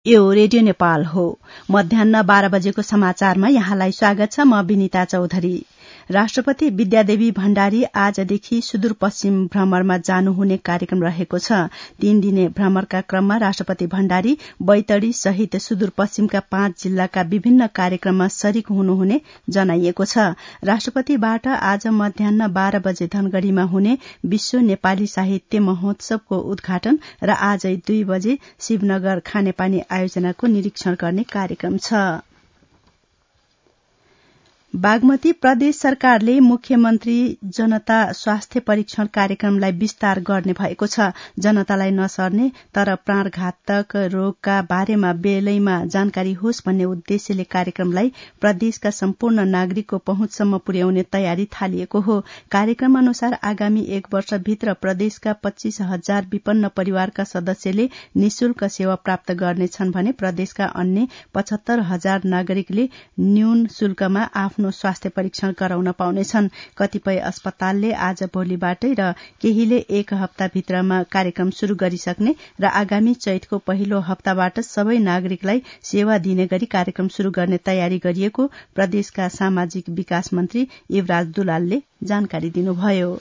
यो रेडियो नेपाल हो। मध्याह्न 12 बजेको समाचारमा यहाँलाई स्वागत छ। म विनिता चौधरी। राष्ट्रपति विद्यादेवी भण्डारी आजदेखि सुदूरपश्चिम भ्रमणमा जानुहुने कार्यक्रम रहेको छ। 3 दिने भ्रमणका क्रममा राष्ट्रपति भण्डारी बैतडी सहित सुदूरपश्चिमका 5 जिल्लाका विभिन्न कार्यक्रममा सरिक हुनुहुने जनाइएको छ। राष्ट्रपतिबाट आज मध्याह्न 12 बजे धनगढ़ीमा हुने विश्व नेपाली साहित्य महोत्सवको उद्घाटन र आज 2 बजे शिवनगर खानेपानी आयोजनाको निरीक्षण गर्ने कार्यक्रम छ। बागमती प्रदेश सरकारले मुख्यमन्त्री जनता स्वास्थ्य परीक्षण कार्यक्रमलाई विस्तार गर्ने भएको छ। जनतालाई नसर्ने तर प्राणघातक रोगका बारेमा बेलैमा जानकारी होस् भन्ने उद्देश्यले कार्यक्रमलाई प्रदेशका सम्पूर्ण नागरिकको पहुँचसम्म पुर्याउने तयारी थालिएको हो। कार्यक्रम अनुसार आगामी 1 वर्षभित्र प्रदेशका 25,000 विपन्न परिवारका सदस्यले निशुल्क सेवा प्राप्त गर्नेछन् भने प्रदेशका अन्य 75,000 नागरिकले न्यून शुल्कमा आफ्नो स्वास्थ्य परीक्षण गराउन पाउनेछन्। कतिपय अस्पतालले आज भोलिबाटै र केहीले 1 हप्ताभित्रमा कार्यक्रम शुरू गरिसक्ने र आगामी चैतको पहिलो हप्ताबाट सबै नागरिकलाई सेवा दिने गरी कार्यक्रम शुरू गर्ने तयारी गरिएको प्रदेशका सामाजिक विकास मन्त्री युवराज दुलालले जानकारी दिनुभयो।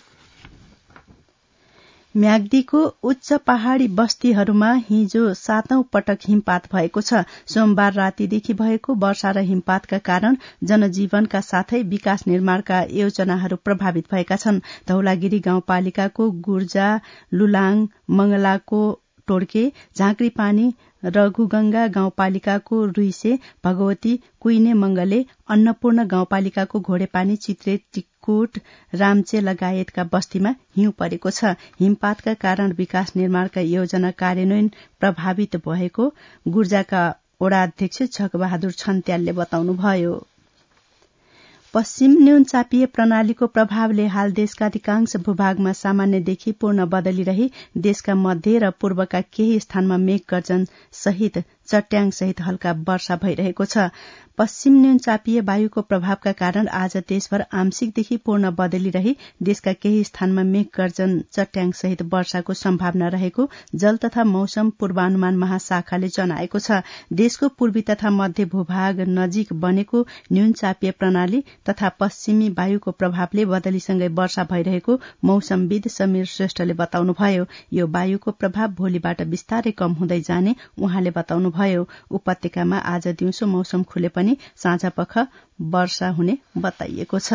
म्याग्दीको उच्च पहाड़ी बस्तीहरूमा हिजो 7औं पटक हिमपात भएको छ। सोमबार रातिदेखि भएको वर्षा र हिमपातका कारण जनजीवनका साथै विकास निर्माणका योजनाहरू प्रभावित भएका छन्। धौलागिरी गाउँपालिकाको गुर्जा, लुलाङ, मंगलाको टोड्के, झाँक्रीपानी, रघुगंगा गाउँपालिकाको रुइसे, भगवती, कुइने मंगले, अन्नपूर्ण गाउँपालिकाको घोडेपानी, चित्रे, टिकुट, रामचे लगायतका बस्तीमा हिउँ परेको छ। हिमपातका कारण विकास निर्माणका योजना कार्यान्वयन प्रभावित भएको गुर्जाका वडाध्यक्ष झकबहादुर छन्त्यालले बताउनुभयो। पश्चिम न्यूनचापीय प्रणालीको प्रभावले हाल देशका अधिकांश भूभागमा सामान्यदेखि पूर्ण बदलिरही देशका मध्य र पूर्वका केही स्थानमा मेघगर्जन सहित चट्याङ सहित हल्का वर्षा भइरहेको छ। पश्चिम न्यूनचापीय वायुको प्रभावका कारण आज देशभर आंशिकदेखि पूर्ण बदलिरही देशका केही स्थानमा मेघगर्जन चट्याङ सहित वर्षाको सम्भावना रहेको जल तथा मौसम पूर्वानुमान महाशाखाले जनाएको छ। देशको पूर्वी तथा मध्य भूभाग नजिक बनेको न्यूनचापीय प्रणाली तथा पश्चिमी वायुको प्रभावले बदलीसँगै वर्षा भइरहेको मौसमविद समीर श्रेष्ठले बताउनुभयो। यो वायुको प्रभाव भोलिबाट बिस्तारै कम हुँदै जाने उहाँले बताउनुभयो। उपत्यकामा आज दिउँसो मौसम खुले पनि साँझपख वर्षा हुने बताइएको छ।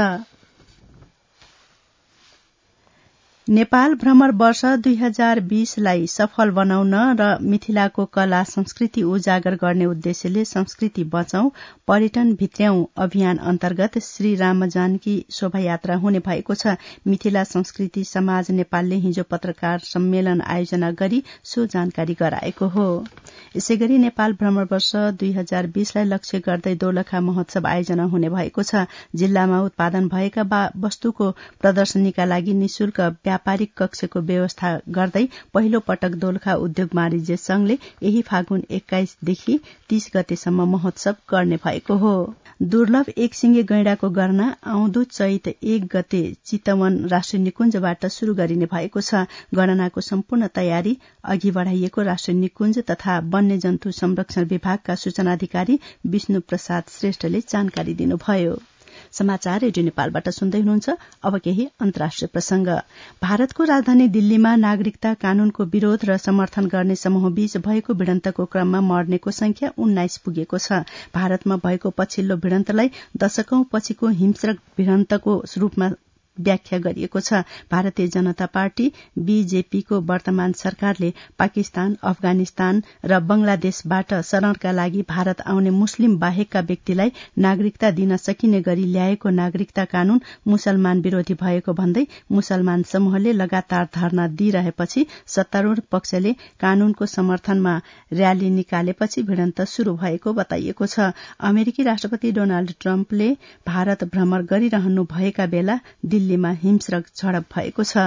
नेपाल भ्रमण वर्ष 2020लाई सफल बनाउन र मिथिलाको कला संस्कृति उजागर गर्ने उद्देश्यले संस्कृति बचाउँ पर्यटन भित्र्याउँ अभियान अन्तर्गत श्री रामजानकी शोभायात्रा हुने भएको छ। मिथिला संस्कृति समाज नेपालले हिजो पत्रकार सम्मेलन आयोजना गरी सो जानकारी गराएको हो। यसैगरी नेपाल भ्रमण वर्ष 2020लाई लक्ष्य गर्दै दोलखा महोत्सव आयोजना हुने भएको छ। जिल्लामा उत्पादन भएका वस्तुको प्रदर्शनीका लागि निशुल्क व्यापारिक कक्षको व्यवस्था गर्दै पहिलो पटक दोलखा उद्योग वाणिज्य संघले यही फागुन 21 देखि 30 गतेसम्म महोत्सव गर्ने भएको हो। दुर्लभ एकसिंगे गैंडाको गणना आउँदो चैत 1 गते चितवन राष्ट्रिय निकुञ्जबाट शुरू गरिने भएको छ। गणनाको सम्पूर्ण तयारी अघि बढ़ाइएको राष्ट्रिय निकुञ्ज तथा वन्यजन्तु संरक्षण विभागका सूचना अधिकारी विष्णु प्रसाद श्रेष्ठले जानकारी दिनुभयो। समाचार रेडियो नेपालबाट सुन्दै हुनुहुन्छ। अब केही अन्तर्राष्ट्रिय प्रसंग। भारतको राजधानी दिल्लीमा नागरिकता कानूनको विरोध र समर्थन गर्ने समूहबीच भएको भिडन्तको क्रममा मर्नेको संख्या 19 पुगेको छ। भारतमा भएको पछिल्लो भिडन्तलाई दशकौं पछिको हिंस्रक भिडन्तको रूपमा व्याख्या गरिएको छ। भारतीय जनता पार्टी बीजेपीको वर्तमान सरकारले पाकिस्तान, अफगानिस्तान र बंगलादेशबाट शरणका लागि भारत आउने मुस्लिम बाहेकका व्यक्तिलाई नागरिकता दिन सकिने गरी ल्याएको नागरिकता कानून मुसलमान विरोधी भएको भन्दै मुसलमान समूहले लगातार धरना दिइरहेपछि सत्तारूढ़ पक्षले कानूनको समर्थनमा र्याली निकालेपछि भिडन्त शुरू भएको बताइएको छ। अमेरिकी राष्ट्रपति डोनाल्ड ट्रम्पले भारत भ्रमण गरिरहनु भएका बेला दिल्लीमा हिंस्रक झडप भएको छ।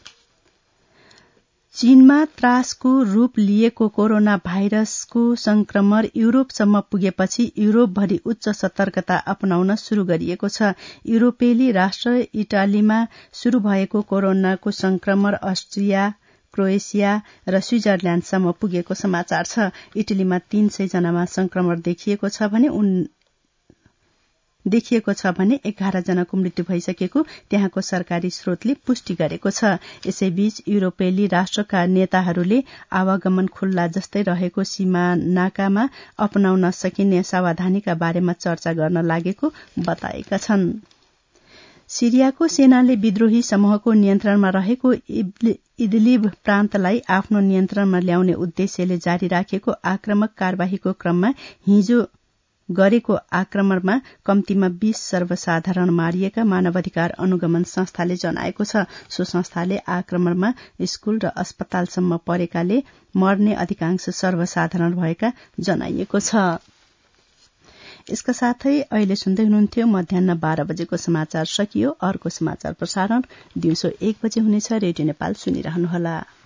चीनमा त्रासको रूप लिएको कोरोना भाइरसको संक्रमण युरोपसम्म पुगेपछि युरोपभरि उच्च सतर्कता अपनाउन शुरू गरिएको छ। युरोपेली राष्ट्र इटालीमा शुरू भएको कोरोनाको संक्रमण अस्ट्रिया, क्रोएसिया र स्विजरल्याण्डसम्म पुगेको समाचार छ। इटलीमा 300 जनामा संक्रमण देखिएको छ भने 11 जनाको मृत्यु भइसकेको त्यहाँको सरकारी स्रोतले पुष्टि गरेको छ। यसैबीच युरोपेली राष्ट्रका नेताहरूले आवागमन खुल्ला जस्तै रहेको सीमानाकामा अपनाउन सकिने सावधानीका बारेमा चर्चा गर्न लागेको बताएका छन्। सिरियाको सेनाले विद्रोही समूहको नियन्त्रणमा रहेको इदलिब प्रान्तलाई आफ्नो नियन्त्रणमा ल्याउने उद्देश्यले जारी राखेको आक्रमक कार्यवाहीको क्रममा हिजो गरेको आक्रमणमा कम्तीमा 20 सर्वसाधारण मारिएका मानवाधिकार अनुगमन संस्थाले जनाएको छ। सो संस्थाले आक्रमणमा स्कूल र अस्पतालसम्म परेकाले मर्ने अधिकांश सर्वसाधारण भएका जनाइएको छ। यसका साथै अहिले सुन्दै हुनुहुन्थ्यो मध्याह्न 12 बजेको समाचार सकियो। अर्को समाचार प्रसारण दिउँसो 1 बजे हुनेछ। रेडियो नेपाल सुनिरहनुहोला।